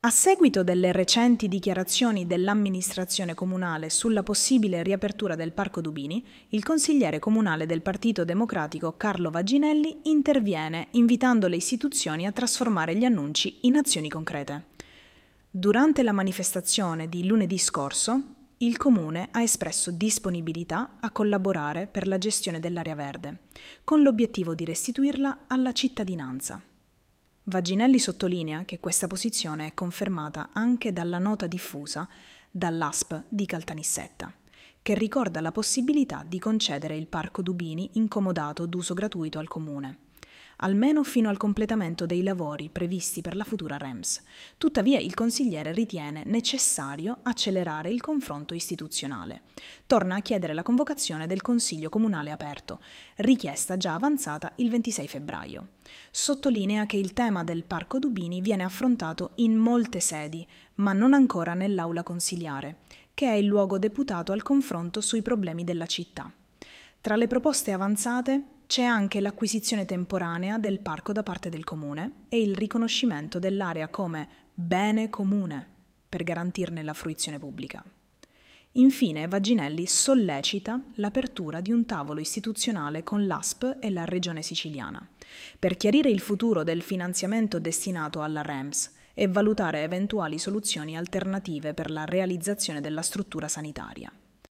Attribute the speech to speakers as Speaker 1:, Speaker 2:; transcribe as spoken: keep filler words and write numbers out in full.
Speaker 1: A seguito delle recenti dichiarazioni dell'amministrazione comunale sulla possibile riapertura del Parco Dubini, il consigliere comunale del Partito Democratico Carlo Vaginelli interviene invitando le istituzioni a trasformare gli annunci in azioni concrete. Durante la manifestazione di lunedì scorso, il Comune ha espresso disponibilità a collaborare per la gestione dell'area verde, con l'obiettivo di restituirla alla cittadinanza. Vaginelli sottolinea che questa posizione è confermata anche dalla nota diffusa dall'A S P di Caltanissetta, che ricorda la possibilità di concedere il Parco Dubini incomodato d'uso gratuito al Comune, almeno fino al completamento dei lavori previsti per la futura R E M S. Tuttavia il consigliere ritiene necessario accelerare il confronto istituzionale. Torna a chiedere la convocazione del Consiglio Comunale aperto, richiesta già avanzata il ventisei febbraio. Sottolinea che il tema del Parco Dubini viene affrontato in molte sedi, ma non ancora nell'aula consiliare, che è il luogo deputato al confronto sui problemi della città. Tra le proposte avanzate c'è anche l'acquisizione temporanea del parco da parte del Comune e il riconoscimento dell'area come bene comune per garantirne la fruizione pubblica. Infine, Vaginelli sollecita l'apertura di un tavolo istituzionale con l'A S P e la Regione Siciliana per chiarire il futuro del finanziamento destinato alla R E M S e valutare eventuali soluzioni alternative per la realizzazione della struttura sanitaria.